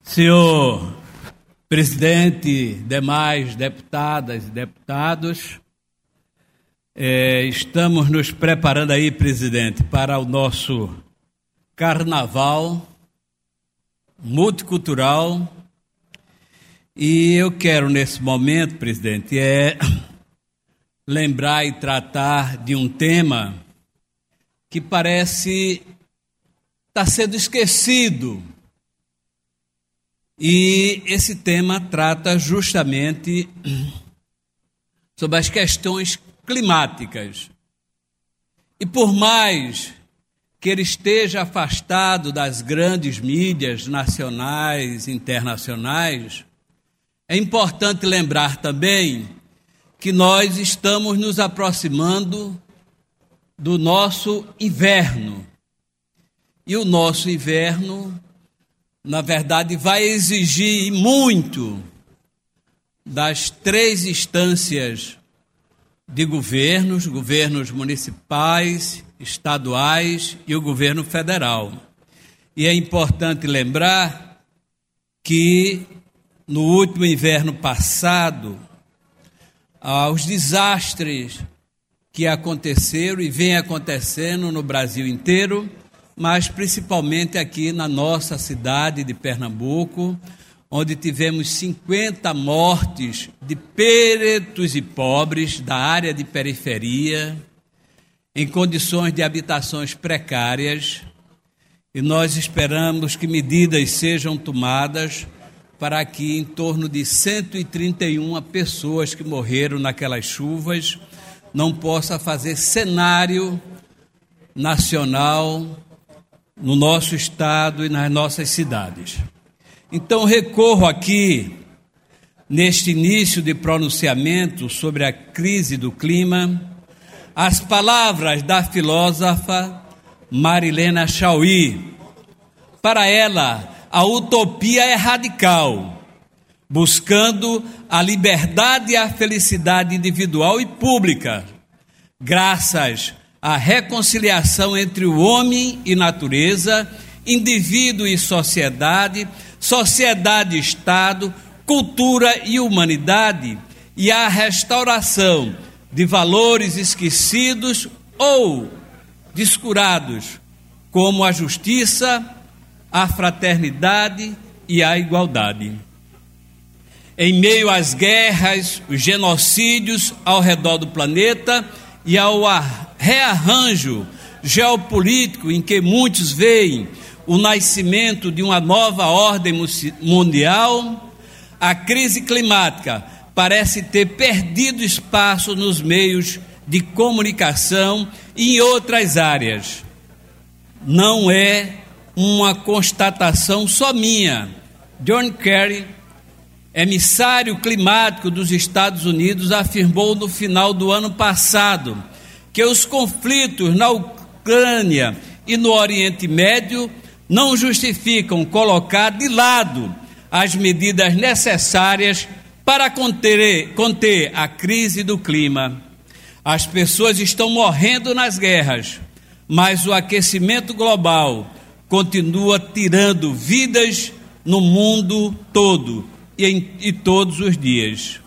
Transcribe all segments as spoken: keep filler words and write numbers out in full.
Senhor presidente, demais deputadas e deputados, é, estamos nos preparando aí, presidente, para o nosso carnaval multicultural. E eu quero, nesse momento, presidente, é lembrar e tratar de um tema que parece estar sendo esquecido. E esse tema trata justamente sobre as questões climáticas. E por mais que ele esteja afastado das grandes mídias nacionais e internacionais, é importante lembrar também que nós estamos nos aproximando do nosso inverno. E o nosso inverno, na verdade, vai exigir muito das três instâncias de governos, governos municipais, estaduais e o governo federal. E é importante lembrar que no último inverno passado, os desastres que aconteceram e vêm acontecendo no Brasil inteiro, mas principalmente aqui na nossa cidade de Pernambuco, onde tivemos cinquenta mortes de pretos e pobres da área de periferia, em condições de habitações precárias, e nós esperamos que medidas sejam tomadas para que em torno de cento e trinta e uma pessoas que morreram naquelas chuvas não possa fazer cenário nacional no nosso estado e nas nossas cidades. Então, recorro aqui, neste início de pronunciamento sobre a crise do clima, às palavras da filósofa Marilena Chaui. Para ela, a utopia é radical, buscando a liberdade e a felicidade individual e pública, graças à reconciliação entre o homem e natureza, indivíduo e sociedade, sociedade e Estado, cultura e humanidade, e à restauração de valores esquecidos ou descurados, como a justiça, a fraternidade e a igualdade. Em meio às guerras, os genocídios ao redor do planeta e ao rearranjo geopolítico em que muitos veem o nascimento de uma nova ordem mundial, a crise climática parece ter perdido espaço nos meios de comunicação e em outras áreas. Não é uma constatação só minha. John Kerry, emissário climático dos Estados Unidos, afirmou no final do ano passado que os conflitos na Ucrânia e no Oriente Médio não justificam colocar de lado as medidas necessárias para conter, conter a crise do clima. As pessoas estão morrendo nas guerras, mas o aquecimento global continua tirando vidas no mundo todo e, em, e todos os dias.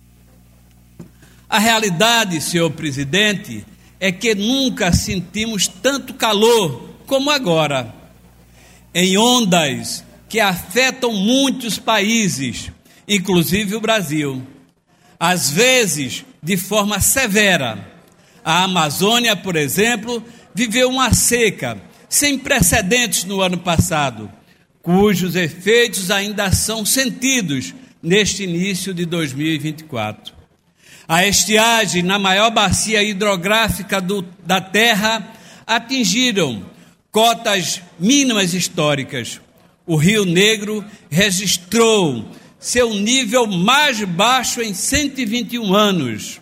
A realidade, senhor presidente, é que nunca sentimos tanto calor como agora, em ondas que afetam muitos países, inclusive o Brasil, às vezes de forma severa. A Amazônia, por exemplo, viveu uma seca sem precedentes no ano passado, cujos efeitos ainda são sentidos neste início de dois mil e vinte e quatro. A estiagem na maior bacia hidrográfica do, da Terra atingiram cotas mínimas históricas. O Rio Negro registrou seu nível mais baixo em cento e vinte e um anos.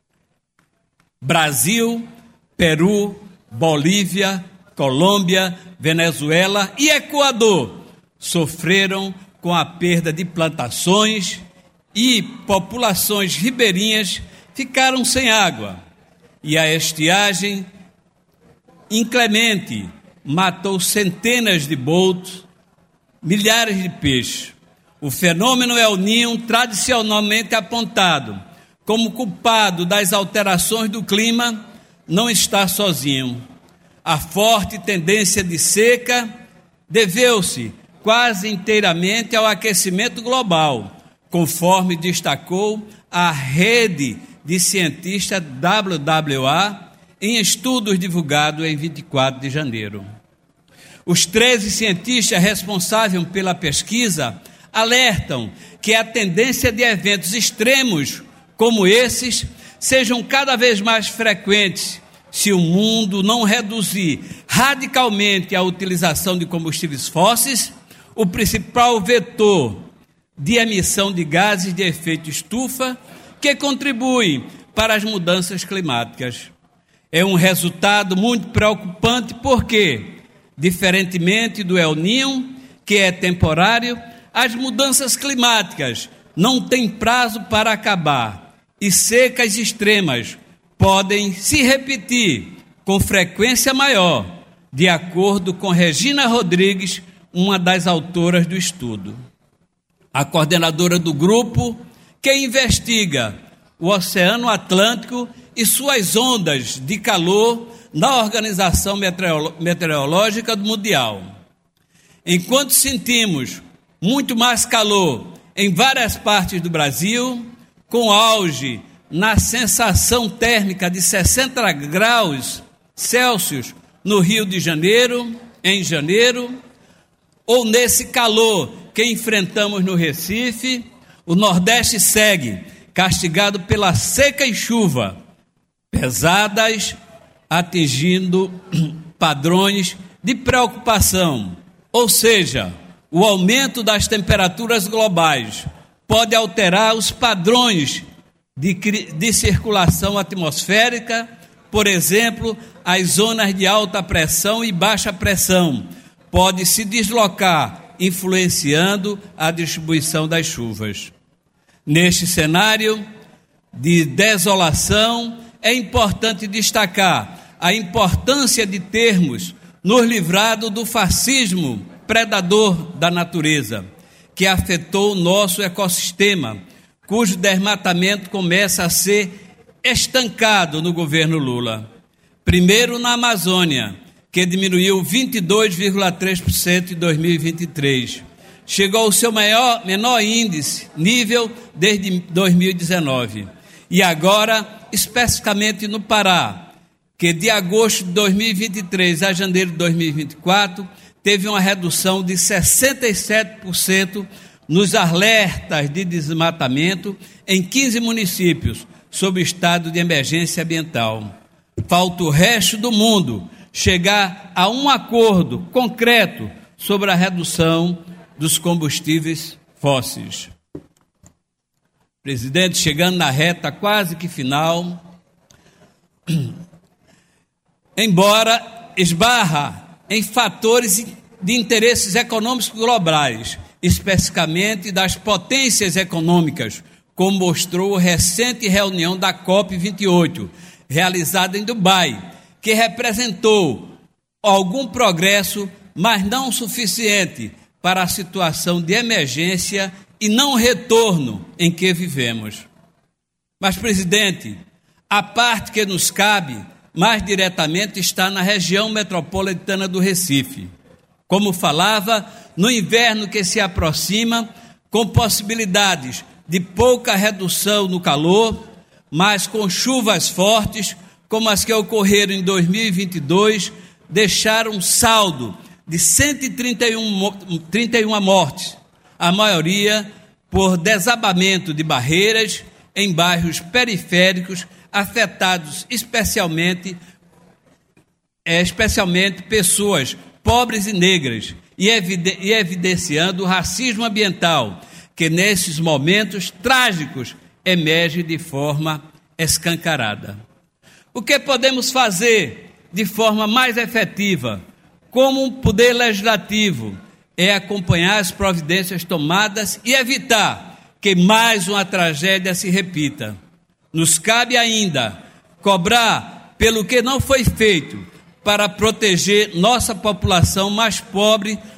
Brasil, Peru, Bolívia, Colômbia, Venezuela e Equador sofreram com a perda de plantações e populações ribeirinhas ficaram sem água. E a estiagem inclemente matou centenas de botos milhares de peixes. O fenômeno El Niño, tradicionalmente apontado como culpado das alterações do clima, não está sozinho. A forte tendência de seca deveu-se quase inteiramente ao aquecimento global, conforme destacou a rede de cientistas W W A em estudos divulgados em vinte e quatro de janeiro. Os treze cientistas responsáveis pela pesquisa alertam que a tendência de eventos extremos como esses sejam cada vez mais frequentes se o mundo não reduzir radicalmente a utilização de combustíveis fósseis, o principal vetor de emissão de gases de efeito estufa que contribuem para as mudanças climáticas. É um resultado muito preocupante porque, diferentemente do El Niño, que é temporário, as mudanças climáticas não têm prazo para acabar e secas extremas podem se repetir com frequência maior, de acordo com Regina Rodrigues, uma das autoras do estudo. A coordenadora do grupo que investiga o Oceano Atlântico e suas ondas de calor na Organização Meteorológica Mundial. Enquanto sentimos muito mais calor em várias partes do Brasil, com auge na sensação térmica de sessenta graus Celsius no Rio de Janeiro, em janeiro, ou nesse calor que enfrentamos no Recife, o Nordeste segue castigado pela seca e chuva pesadas, atingindo padrões de preocupação. Ou seja, o aumento das temperaturas globais pode alterar os padrões de, de circulação atmosférica, por exemplo, as zonas de alta pressão e baixa pressão podem se deslocar, influenciando a distribuição das chuvas. Neste cenário de desolação, é importante destacar a importância de termos nos livrado do fascismo predador da natureza, que afetou o nosso ecossistema, cujo desmatamento começa a ser estancado no governo Lula. Primeiro na Amazônia, que diminuiu vinte e dois vírgula três por cento em dois mil e vinte e três. Chegou ao seu maior, menor índice, nível, desde dois mil e dezenove. E agora, especificamente no Pará, que de agosto de dois mil e vinte e três a janeiro de dois mil e vinte e quatro, teve uma redução de sessenta e sete por cento nos alertas de desmatamento em quinze municípios, sob estado de emergência ambiental. Falta o resto do mundo chegar a um acordo concreto sobre a redução dos combustíveis fósseis. Presidente, chegando na reta quase que final, embora esbarra em fatores de interesses econômicos globais, especificamente das potências econômicas, como mostrou a recente reunião da COP vinte e oito, realizada em Dubai, que representou algum progresso, mas não suficiente para a situação de emergência e não retorno em que vivemos. Mas, presidente, a parte que nos cabe mais diretamente está na região metropolitana do Recife. Como falava, no inverno que se aproxima, com possibilidades de pouca redução no calor, mas com chuvas fortes, como as que ocorreram em dois mil e vinte e dois, deixaram um saldo de cento e trinta e uma mortes, a maioria por desabamento de barreiras em bairros periféricos, afetados especialmente, é, especialmente pessoas pobres e negras, e, eviden- e evidenciando o racismo ambiental, que nesses momentos trágicos emerge de forma escancarada. O que podemos fazer de forma mais efetiva, como um poder legislativo, é acompanhar as providências tomadas e evitar que mais uma tragédia se repita. Nos cabe ainda cobrar pelo que não foi feito para proteger nossa população mais pobre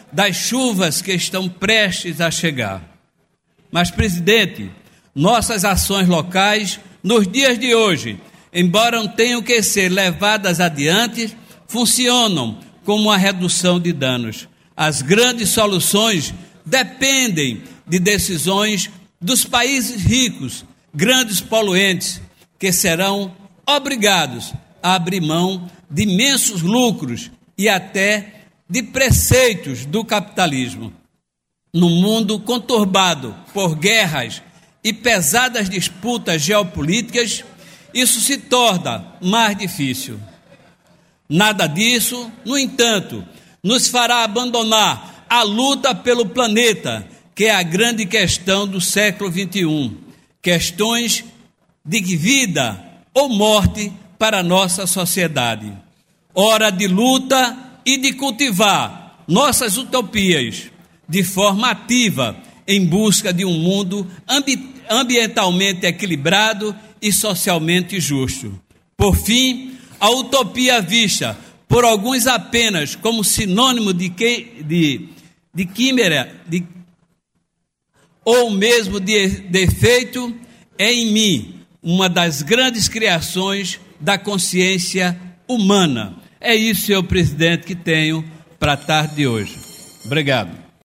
das chuvas que estão prestes a chegar. Mas, presidente, nossas ações locais, nos dias de hoje, embora tenham que ser levadas adiante, funcionam como uma redução de danos. As grandes soluções dependem de decisões dos países ricos, grandes poluentes, que serão obrigados a abrir mão de imensos lucros e até de preceitos do capitalismo. No mundo conturbado por guerras e pesadas disputas geopolíticas, isso se torna mais difícil. Nada disso, no entanto, nos fará abandonar a luta pelo planeta, que é a grande questão do século vinte e um. Questões de vida ou morte para a nossa sociedade. Hora de luta e de cultivar nossas utopias de forma ativa em busca de um mundo ambi- ambientalmente equilibrado e socialmente justo. Por fim, a utopia vista por alguns apenas como sinônimo de, que, de, de quimera de, ou mesmo de defeito é em mim uma das grandes criações da consciência humana. É isso, senhor presidente, que tenho para a tarde de hoje. Obrigado.